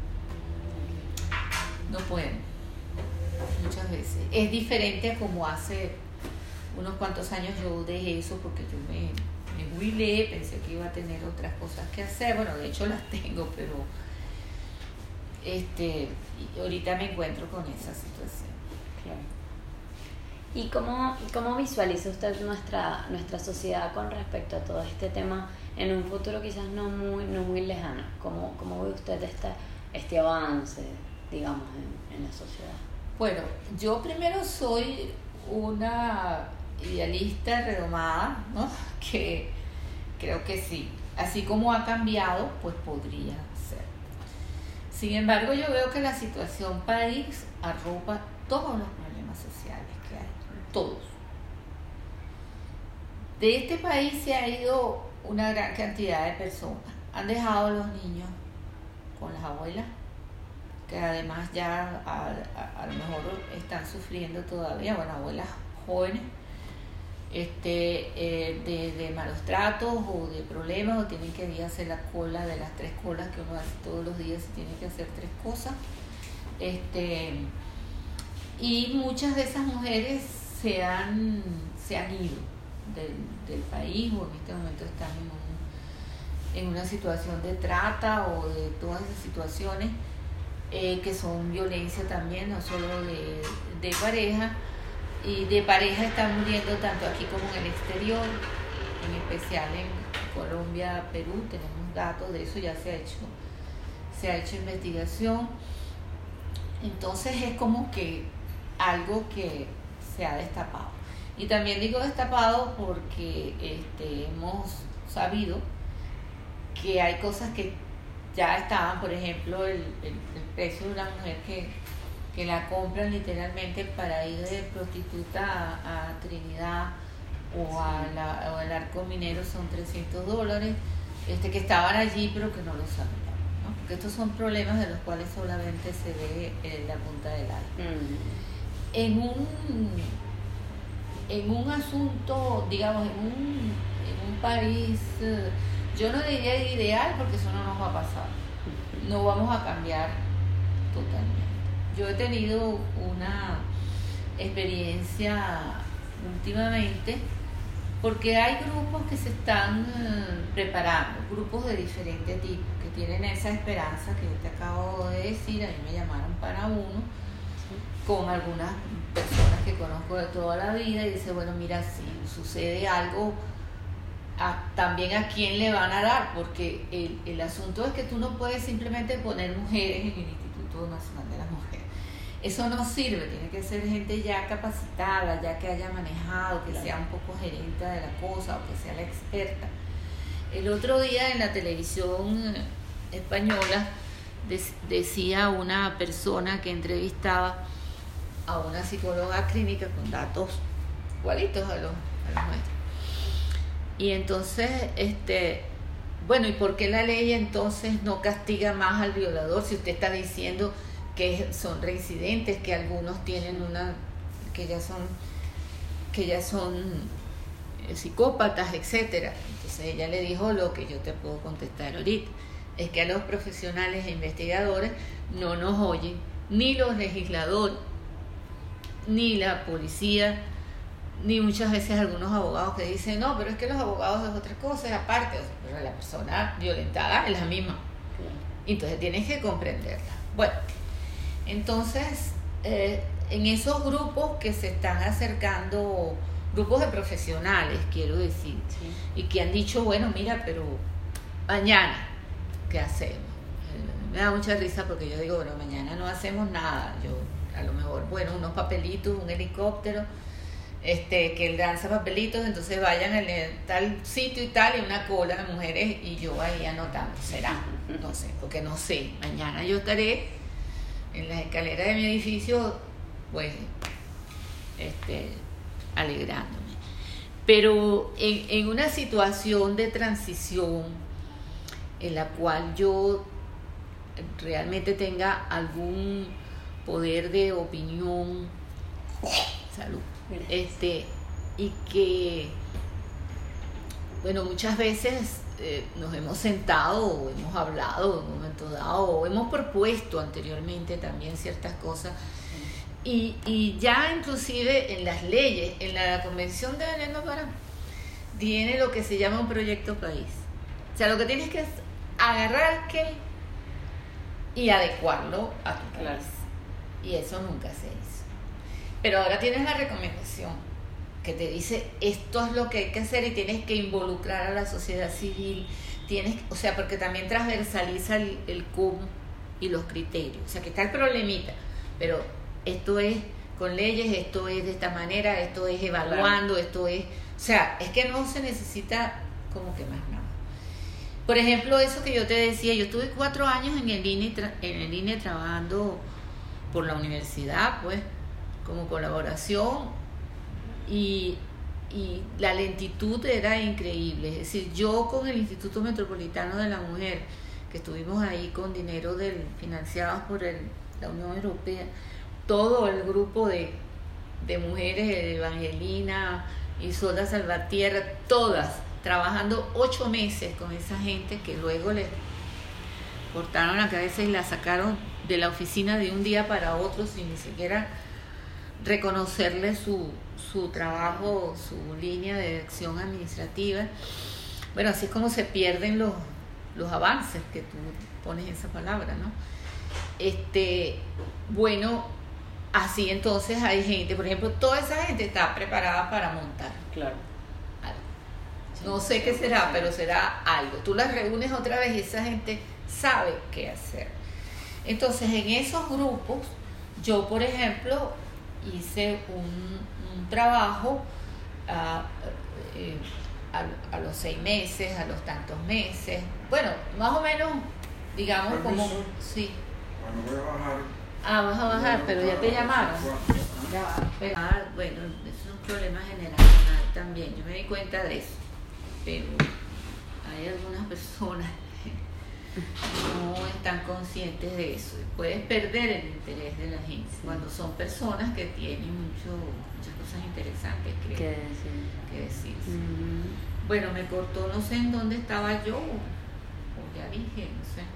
No pueden, muchas veces. Es diferente a como hace unos cuantos años yo dejé eso, porque yo me jubilé, pensé que iba a tener otras cosas que hacer. Bueno, de hecho las tengo, pero ahorita me encuentro con esa situación. Claro. ¿Y cómo visualiza usted nuestra sociedad con respecto a todo este tema en un futuro quizás no muy lejano? ¿Cómo ve usted este avance, digamos, en la sociedad? Bueno, yo primero soy una idealista redomada, ¿no? Que creo que sí, así como ha cambiado, pues podría ser. Sin embargo, yo veo que la situación país arropa todos los problemas sociales que hay, todos. De este país se ha ido una gran cantidad de personas. Han dejado a los niños con las abuelas, que además ya a lo mejor están sufriendo todavía, bueno, abuelas jóvenes, de malos tratos o de problemas, o tienen que ir a hacer la cola de las 3 colas que uno hace todos los días y tiene que hacer 3 cosas. Y muchas de esas mujeres se han ido del país, o en este momento están en una situación de trata o de todas esas situaciones que son violencia también, no solo de pareja, y de pareja están muriendo tanto aquí como en el exterior, en especial en Colombia, Perú, tenemos datos de eso, ya se ha hecho investigación. Entonces es como que algo que se ha destapado. Y también digo destapado porque hemos sabido que hay cosas que ya estaban, por ejemplo, el precio de una mujer que la compran literalmente para ir de prostituta a Trinidad o al Arco Minero son $300, que estaban allí pero que no lo sabían, ¿no? Porque estos son problemas de los cuales solamente se ve la punta del iceberg. En un asunto, digamos, en un país, yo no diría ideal porque eso no nos va a pasar, no vamos a cambiar totalmente. Yo he tenido una experiencia últimamente porque hay grupos que se están preparando, grupos de diferente tipo, que tienen esa esperanza que yo te acabo de decir. A mí me llamaron para uno con algunas personas que conozco de toda la vida y dice, bueno, mira, si sucede algo, también a quién le van a dar, porque el asunto es que tú no puedes simplemente poner mujeres en el Instituto Nacional de las Mujeres. Eso no sirve, tiene que ser gente ya capacitada, ya que haya manejado, que sea un poco gerente de la cosa o que sea la experta. El otro día en la televisión española decía una persona que entrevistaba a una psicóloga clínica con datos igualitos a los nuestros. Y entonces, bueno, ¿y por qué la ley entonces no castiga más al violador si usted está diciendo que son reincidentes, que algunos tienen que ya son psicópatas, etcétera? Entonces ella le dijo lo que yo te puedo contestar ahorita, es que a los profesionales e investigadores no nos oyen ni los legisladores, ni la policía, ni muchas veces algunos abogados que dicen, no, pero es que los abogados es otra cosa, es aparte, pero la persona violentada es la misma. Entonces tienes que comprenderla. Bueno, entonces, en esos grupos que se están acercando, grupos de profesionales, quiero decir, sí, y que han dicho, bueno, mira, pero mañana, ¿qué hacemos? Me da mucha risa porque yo digo, bueno, mañana no hacemos nada. Yo, a lo mejor, bueno, unos papelitos, un helicóptero, que lanza papelitos, entonces vayan a tal sitio y tal, y una cola de mujeres, y yo ahí anotando, será, no sé, porque no sé, mañana yo estaré en las escaleras de mi edificio, pues, alegrándome. Pero en una situación de transición en la cual yo realmente tenga algún poder de opinión, salud, y que, bueno, muchas veces nos hemos sentado o hemos hablado en un momento dado o hemos propuesto anteriormente también ciertas cosas, y ya inclusive en las leyes, en la Convención de Belén do Pará, tiene lo que se llama un proyecto país. O sea, lo que tienes que es agarrar aquel y adecuarlo a tu país. Claro. Y eso nunca se hizo. Pero ahora tienes la recomendación que te dice esto es lo que hay que hacer y tienes que involucrar a la sociedad civil, o sea, porque también transversaliza el cómo y los criterios. O sea, que está el problemita, pero esto es con leyes, esto es de esta manera, esto es evaluando, claro, esto es... O sea, es que no se necesita como que más nada. Por ejemplo, eso que yo te decía, yo estuve 4 años en el INE trabajando por la universidad, pues, como colaboración, y la lentitud era increíble. Es decir, yo con el Instituto Metropolitano de la Mujer, que estuvimos ahí con dinero financiados por la Unión Europea, todo el grupo de mujeres, Evangelina, Isolda Salvatierra, todas trabajando 8 meses con esa gente que luego les cortaron la cabeza y la sacaron de la oficina de un día para otro sin ni siquiera reconocerle su trabajo, su línea de acción administrativa. Bueno, así es como se pierden los avances, que tú pones esa palabra, ¿no? Bueno, así entonces hay gente, por ejemplo, toda esa gente está preparada para montar. Claro. No sé qué será, pero será algo. Tú las reúnes otra vez y esa gente sabe qué hacer. Entonces, en esos grupos, yo, por ejemplo, hice un trabajo a los 6 meses, a los tantos meses. Bueno, más o menos, digamos, como... Sí. Bueno, voy a bajar. Vas a bajar, pero ya te llamaron. Bueno, es un problema generacional también. Yo me di cuenta de eso. Pero hay algunas personas que no están conscientes de eso. Puedes perder el interés de la gente, sí, cuando son personas que tienen muchas cosas interesantes que decir. Mm-hmm. Bueno, me cortó, no sé en dónde estaba yo, o ya dije, no sé.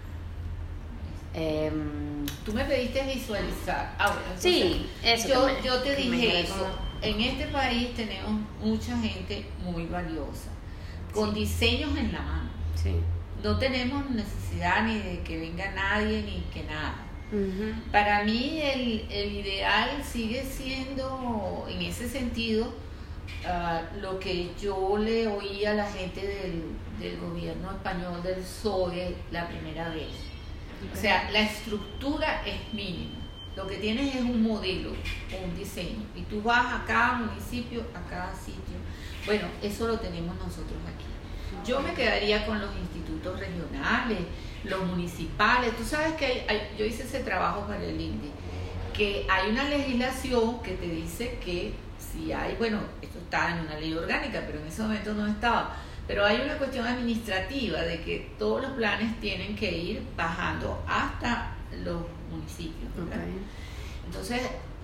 Tú me pediste visualizar. Bueno, sí, eso yo te dije eso. En este país tenemos mucha gente muy valiosa, con diseños en la mano. Sí. No tenemos necesidad ni de que venga nadie ni que nada. Para mí el ideal sigue siendo, en ese sentido, lo que yo le oí a la gente del gobierno español, del PSOE, la primera vez. O sea, la estructura es mínima. Lo que tienes es un modelo o un diseño. Y tú vas a cada municipio, a cada sitio. Bueno, eso lo tenemos nosotros aquí. Yo me quedaría con los institutos regionales, los municipales. Tú sabes que yo hice ese trabajo para el INDI, que hay una legislación que te dice que si hay, bueno, esto está en una ley orgánica, pero en ese momento no estaba, pero hay una cuestión administrativa de que todos los planes tienen que ir bajando hasta los municipios, ¿verdad? Okay. Entonces,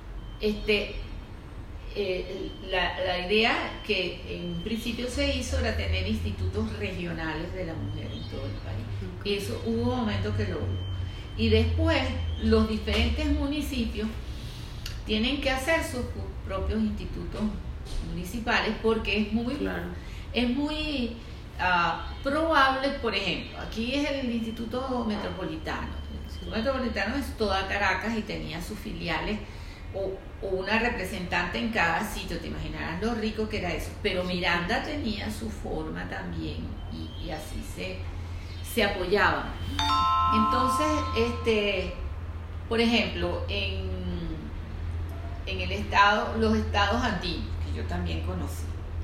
la idea que en principio se hizo era tener institutos regionales de la mujer en todo el país. Okay. Y eso hubo un momento que lo hubo. Y después los diferentes municipios tienen que hacer sus propios institutos municipales, porque es muy, claro, es muy probable. Por ejemplo, aquí es el Instituto Metropolitano. El Instituto Metropolitano es toda Caracas y tenía sus filiales o una representante en cada sitio. Te imaginarás lo rico que era eso. Pero Miranda tenía su forma también y así se apoyaban. Entonces, por ejemplo, en el estado, los estados andinos, que yo también conocí,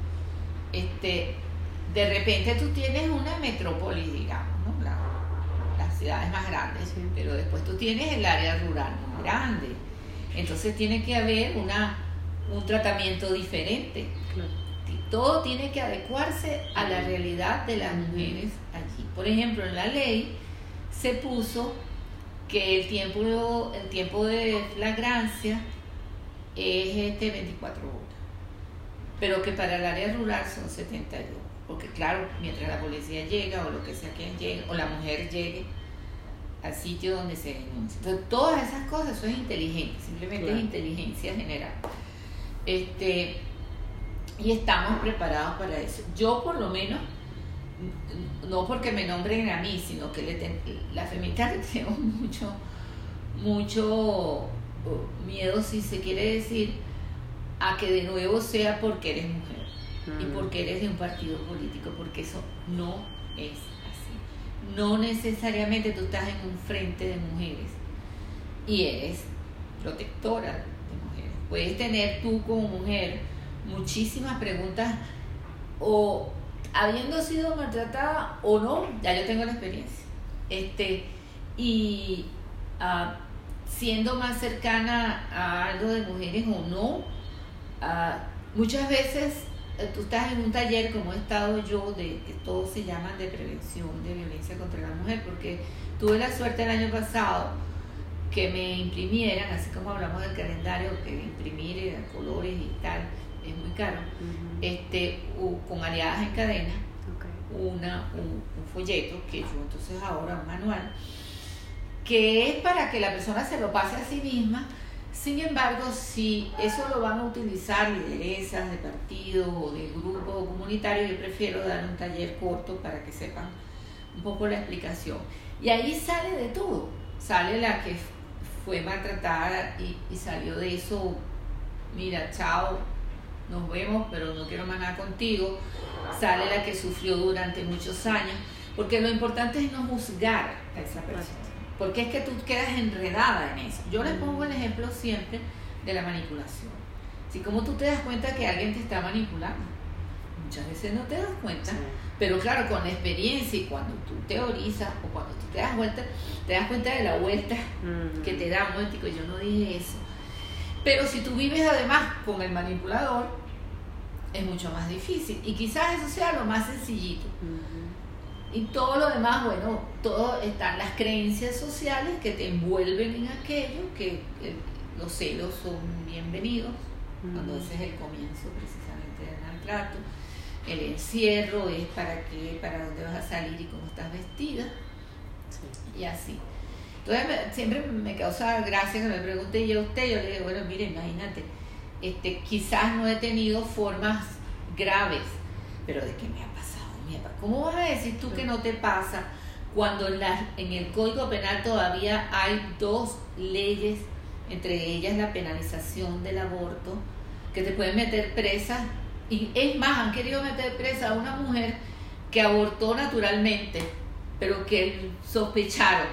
de repente tú tienes una metrópolis, digamos, ¿no? Las ciudades más grandes, sí, pero después tú tienes el área rural muy grande. Entonces tiene que haber un tratamiento diferente. Claro. Todo tiene que adecuarse a la realidad de las mujeres allí. Por ejemplo, en la ley se puso que el tiempo de flagrancia es 24 horas, pero que para el área rural son 72, porque claro, mientras la policía llega o lo que sea quien llegue, o la mujer llegue al sitio donde se denuncia. Entonces, todas esas cosas, eso es inteligente, simplemente claro, es inteligencia general. Y estamos preparados para eso. Yo por lo menos, no porque me nombren a mí, sino que la feminista le tenemos mucho miedo, si se quiere decir, a que de nuevo sea porque eres mujer y porque eres de un partido político, porque eso no es así. No necesariamente tú estás en un frente de mujeres y eres protectora de mujeres. Puedes tener tú como mujer muchísimas preguntas, o habiendo sido maltratada o no, ya yo tengo la experiencia, y siendo más cercana a algo de mujeres o no, muchas veces tú estás en un taller, como he estado yo, que todos se llaman de prevención de violencia contra la mujer, porque tuve la suerte el año pasado que me imprimieran, así como hablamos del calendario, que imprimir colores y tal es muy caro, con Aliadas en Cadena, okay, un folleto que yo entonces ahora un manual, que es para que la persona se lo pase a sí misma. Sin embargo, si eso lo van a utilizar lideresas de partido o de grupo comunitario, yo prefiero dar un taller corto para que sepan un poco la explicación. Y ahí sale de todo. Sale la que fue maltratada y salió de eso, mira, chao, nos vemos, pero no quiero más nada contigo. Sale la que sufrió durante muchos años, porque lo importante es no juzgar a esa persona, porque es que tú quedas enredada en eso. Yo les pongo el ejemplo siempre de la manipulación. Si como tú te das cuenta que alguien te está manipulando, muchas veces no te das cuenta, sí, pero claro, con la experiencia y cuando tú teorizas o cuando tú te das cuenta de la vuelta que te da, un momentico, yo no dije eso. Pero si tú vives además con el manipulador, es mucho más difícil. Y quizás eso sea lo más sencillito. Y todo lo demás, bueno, todo están las creencias sociales que te envuelven en aquello, que los celos son bienvenidos, cuando ese es el comienzo precisamente del maltrato. el encierro es para qué, para dónde vas a salir y cómo estás vestida, y así. Entonces siempre me causa gracia que me pregunte, ¿y a usted? Yo le digo, bueno, mire, imagínate, quizás no he tenido formas graves, pero ¿de qué me ha pasado? ¿Cómo vas a decir tú que no te pasa cuando en el Código Penal todavía hay 2 leyes, entre ellas la penalización del aborto, que te pueden meter presa? Y es más, han querido meter presa a una mujer que abortó naturalmente, pero que sospecharon,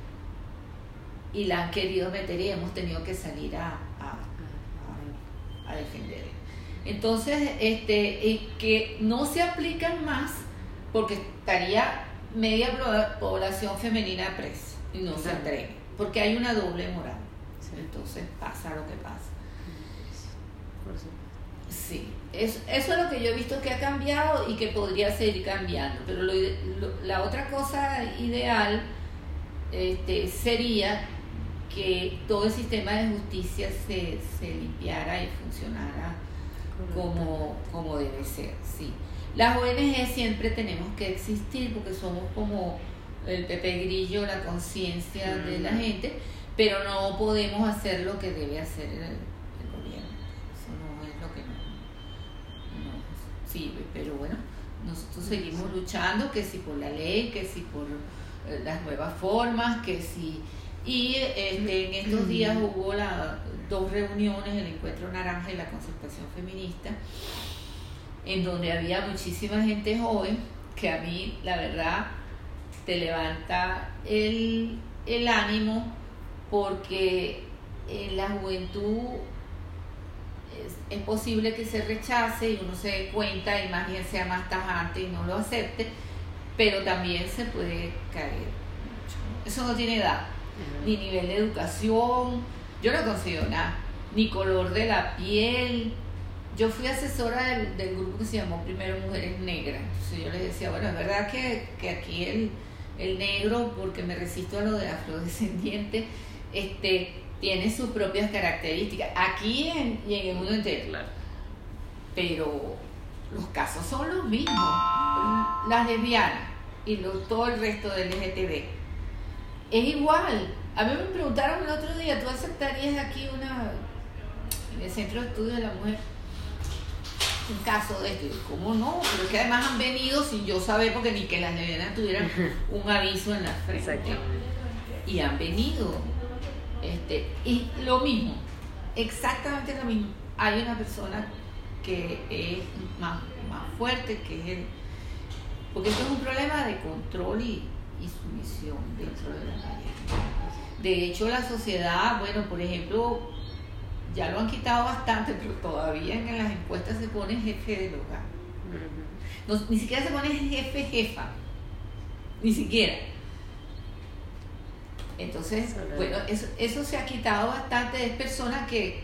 y la han querido meter y hemos tenido que salir a defenderla. Entonces, que no se aplican más porque estaría media población femenina presa y no se entregue, porque hay una doble moral. Entonces pasa lo que pasa. Sí, eso es lo que yo he visto que ha cambiado y que podría seguir cambiando, pero la otra cosa ideal sería que todo el sistema de justicia se limpiara y funcionara como debe ser, sí. Las ONG siempre tenemos que existir porque somos como el Pepe Grillo, la conciencia de la gente, pero no podemos hacer lo que debe hacer el gobierno. Eso no es lo que nos sirve, pero bueno, nosotros seguimos luchando, que si por la ley, que si por las nuevas formas, que si... Y en estos días hubo 2 reuniones, el Encuentro Naranja y la Concertación Feminista, en donde había muchísima gente joven, que a mí, la verdad, te levanta el ánimo, porque en la juventud es posible que se rechace y uno se dé cuenta y más bien sea más tajante y no lo acepte, pero también se puede caer mucho. Eso no tiene edad, ni nivel de educación, yo no consigo nada, ni color de la piel. Yo fui asesora del grupo que se llamó Primero Mujeres Negras. Entonces yo les decía, bueno, es verdad que aquí el negro, porque me resisto a lo de afrodescendiente, tiene sus propias características, aquí y en el mundo entero. Claro. Pero los casos son los mismos. Las lesbianas y todo el resto del LGTB es igual. A mí me preguntaron el otro día, ¿tú aceptarías aquí en el Centro de Estudios de la Mujer un caso de esto? Y yo, ¿cómo no? Pero es que además han venido sin yo saber, porque ni que las lesbianas tuvieran un aviso en la frente. Y han venido. Y lo mismo, exactamente lo mismo. Hay una persona que es más fuerte, que es porque esto es un problema de control y sumisión dentro de la ley. De hecho, la sociedad, bueno, por ejemplo, ya lo han quitado bastante, pero todavía en las encuestas se pone jefe del hogar. No, ni siquiera se pone jefa, ni siquiera. Entonces, bueno, eso se ha quitado bastante. Es persona que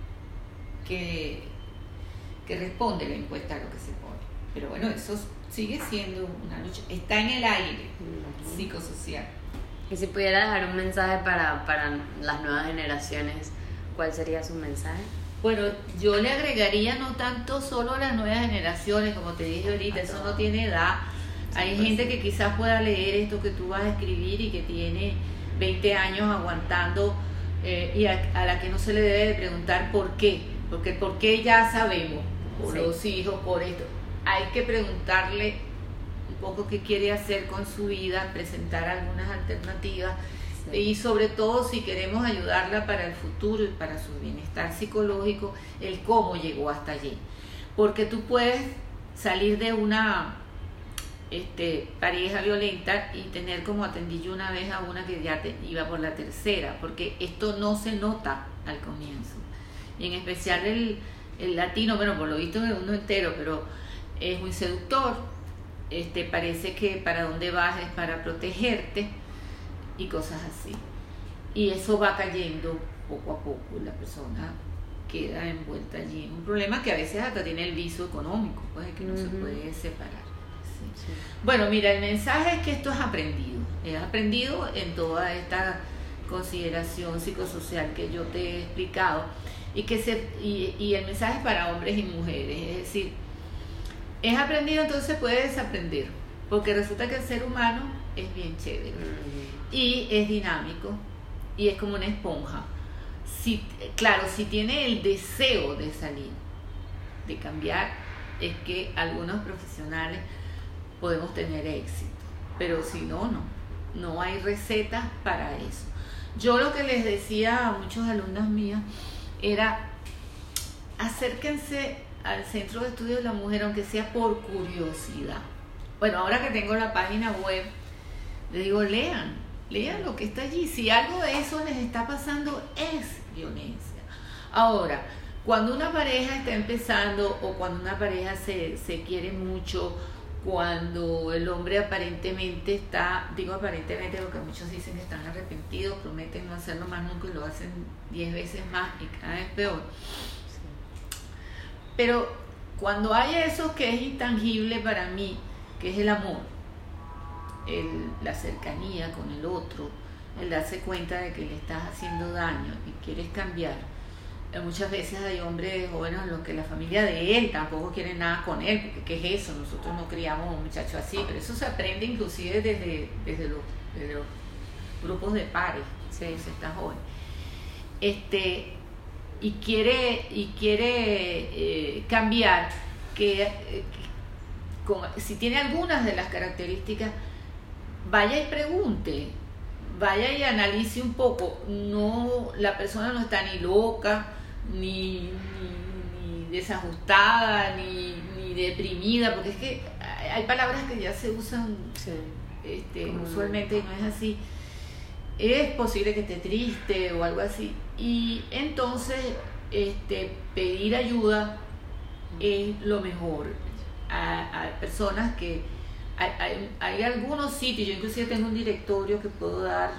responde la encuesta a lo que se pone. Pero bueno, eso sigue siendo una lucha. Está en el aire psicosocial. Y si pudiera dejar un mensaje para las nuevas generaciones, ¿cuál sería su mensaje? Bueno, yo le agregaría no tanto solo a las nuevas generaciones, como te dije ahorita, eso no tiene edad. Hay gente que quizás pueda leer esto que tú vas a escribir y que tiene 20 años aguantando, y a la que no se le debe de preguntar por qué, porque por qué ya sabemos, por los hijos, por esto. Hay que preguntarle un poco qué quiere hacer con su vida, presentar algunas alternativas, y sobre todo si queremos ayudarla para el futuro y para su bienestar psicológico, el cómo llegó hasta allí. Porque tú puedes salir de una pareja violenta y tener, como atendí yo una vez a una que ya iba por la tercera, porque esto no se nota al comienzo, y en especial el latino, bueno, por lo visto en el mundo entero, pero es muy seductor. Parece que para dónde vas es para protegerte y cosas así, y eso va cayendo poco a poco. La persona queda envuelta allí en un problema que a veces hasta tiene el viso económico, pues es que no se puede separar. Sí. Bueno, mira, el mensaje es que esto es aprendido en toda esta consideración psicosocial que yo te he explicado, y el mensaje es para hombres y mujeres, es decir, Es aprendido, entonces puede desaprender, porque resulta que el ser humano es bien chévere y es dinámico y es como una esponja. Claro, si tiene el deseo de salir, de cambiar, es que algunos profesionales podemos tener éxito, pero si no, no hay recetas para eso. Yo lo que les decía a muchos alumnos míos era: acérquense al Centro de Estudios de la Mujer, aunque sea por curiosidad. Bueno, ahora que tengo la página web, les digo, lean lo que está allí. Si algo de eso les está pasando, es violencia. Ahora, cuando una pareja está empezando, o cuando una pareja se quiere mucho, cuando el hombre aparentemente está, digo aparentemente porque muchos dicen que están arrepentidos, prometen no hacerlo más nunca y lo hacen 10 veces más y cada vez peor. Pero cuando hay eso que es intangible para mí, que es el amor, la cercanía con el otro, el darse cuenta de que le estás haciendo daño y quieres cambiar. Muchas veces hay hombres jóvenes en los que la familia de él tampoco quiere nada con él, porque ¿qué es eso? Nosotros no criamos a un muchacho así, pero eso se aprende inclusive desde los grupos de pares, sí. Si se está joven. Y quiere cambiar, si tiene algunas de las características, vaya y pregunte, vaya y analice un poco. No, la persona no está ni loca, ni desajustada, ni deprimida, porque es que hay palabras que ya se usan usualmente y no es así. Es posible que esté triste o algo así, y entonces pedir ayuda es lo mejor. A personas que hay algunos sitios, yo inclusive tengo un directorio que puedo dar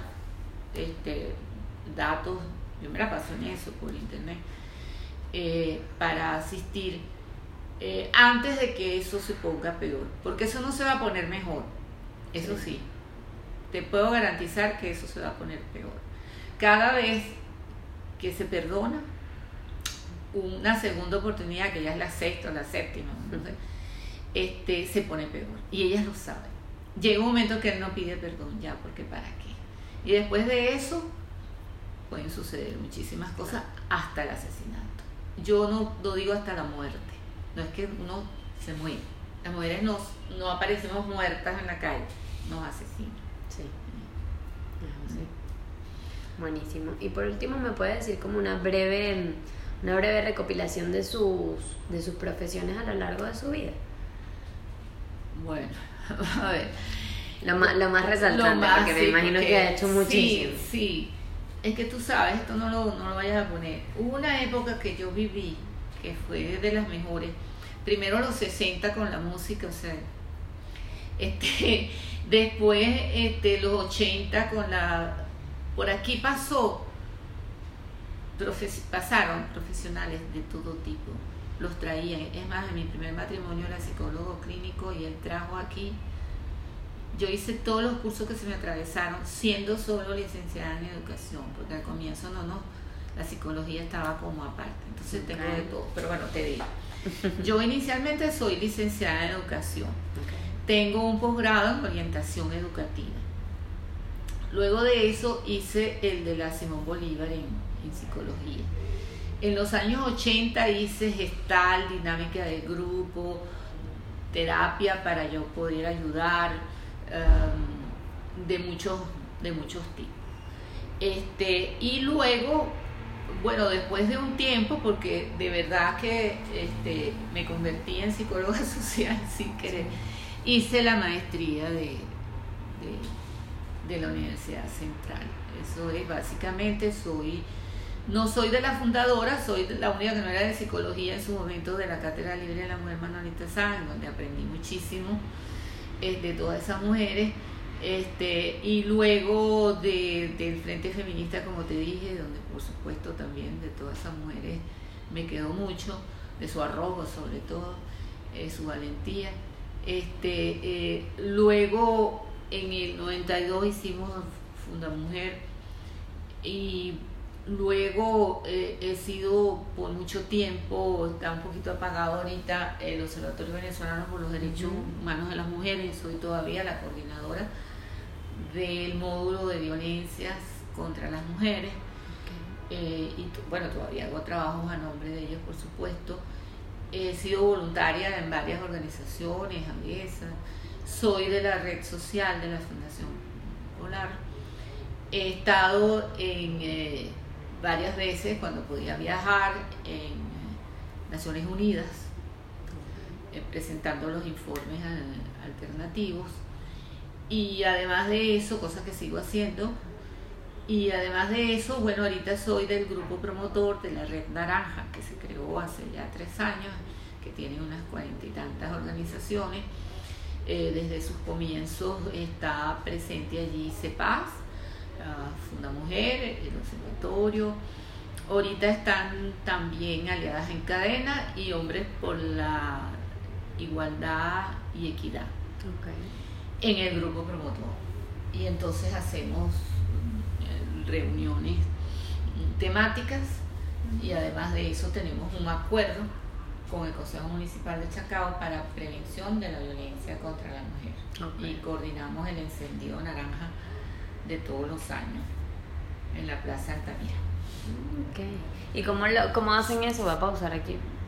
datos, yo me la paso en eso por internet, para asistir antes de que eso se ponga peor, porque eso no se va a poner mejor, eso sí, te puedo garantizar que eso se va a poner peor. Cada vez que se perdona una segunda oportunidad, que ya es la sexta o la séptima, no sé, se pone peor, y ellas lo saben. Llega un momento que él no pide perdón ya, porque ¿para qué? Y después de eso pueden suceder muchísimas cosas, hasta el asesinato. Yo no digo hasta la muerte, no es que uno se muere, las mujeres no aparecemos muertas en la calle, nos asesinan. Sí. Sí. Buenísimo. Y por último, ¿me puede decir como una breve recopilación de sus profesiones a lo largo de su vida? Bueno, a ver, lo más resaltante, porque me imagino que ha hecho muchísimo. Sí, es que tú sabes, esto no lo vayas a poner. Hubo una época que yo viví que fue de las mejores. Primero los 60 con la música, o sea, después los 80 con por aquí pasaron profesionales de todo tipo, los traían. Es más, en mi primer matrimonio era psicólogo clínico y él trajo aquí. Yo hice todos los cursos que se me atravesaron, siendo solo licenciada en educación, porque al comienzo la psicología estaba como aparte. Entonces tengo de todo, pero bueno, te digo. Yo inicialmente soy licenciada en educación. Tengo un posgrado en orientación educativa. Luego de eso hice el de la Simón Bolívar en psicología. En los años 80 hice Gestalt, dinámica de grupo, terapia para yo poder ayudar, de muchos tipos. Y luego, bueno, después de un tiempo, porque de verdad que me convertí en psicóloga social sin querer, hice la maestría de la Universidad Central. Eso es, básicamente, no soy de la fundadora, soy la única que no era de psicología en su momento, de la Cátedra Libre de la Mujer Manolita Sáenz, donde aprendí muchísimo de todas esas mujeres, y luego del Frente Feminista, como te dije, donde por supuesto también de todas esas mujeres me quedó mucho, de su arrojo sobre todo, su valentía. Luego en el 92 hicimos Fundamujer, y Luego he sido por mucho tiempo, está un poquito apagado ahorita, el Observatorio Venezolano por los Derechos Humanos de las Mujeres. Soy todavía la coordinadora del módulo de violencias contra las mujeres. Bueno, todavía hago trabajos a nombre de ellos, por supuesto. He sido voluntaria en varias organizaciones, ABESA. Soy de la red social de la Fundación Polar. He estado en varias veces, cuando podía viajar, en Naciones Unidas, presentando los informes alternativos. Y además de eso, cosas que sigo haciendo, y además de eso, bueno, ahorita soy del grupo promotor de la Red Naranja, que se creó hace ya 3 años, que tiene unas 40 y tantas organizaciones. Desde sus comienzos está presente allí CEPAS, Funda Mujer, el Observatorio. Ahorita están también Aliadas en Cadena y Hombres por la Igualdad y Equidad, en el grupo promotor. Y entonces hacemos reuniones temáticas, y además de eso tenemos un acuerdo con el Consejo Municipal de Chacao para prevención de la violencia contra la mujer. Y coordinamos el encendido naranja de todos los años en la Plaza Altamira. ¿Y cómo hacen eso? Voy a pausar aquí.